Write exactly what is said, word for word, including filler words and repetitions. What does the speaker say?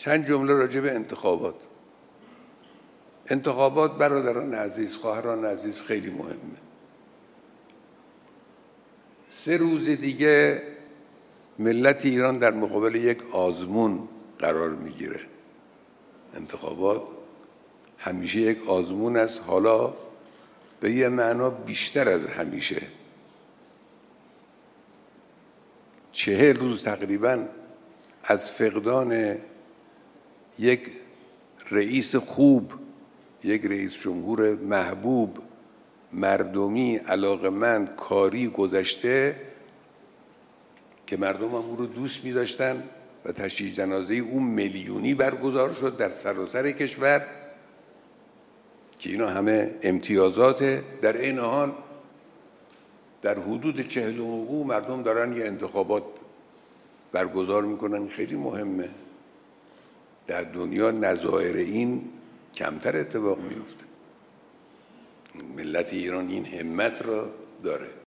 چند جمله راجع به انتخابات. انتخابات برادران عزیز، خواهران عزیز، خیلی مهمه. سه روز دیگه ملت ایران در مقابل یک آزمون قرار میگیره. انتخابات همیشه یک آزمون است، حالا به یه معنا بیشتر از همیشه. چهل روز تقریباً از فقدان یک رئیس خوب، یک رئیس جمهور محبوب، مردمی، علاقمند، کاری گذشته که مردم هم او رو دوست می داشتن و تشییع جنازه او میلیونی برگزار شد در سراسر کشور که اینا همه امتیازاته. در این حال در حدود چهلم او مردم دارن یه انتخابات برگزار میکنن. خیلی مهمه. در دنیا نظایر این کمتر اتفاق میفته. ملت ایران این همت را داره.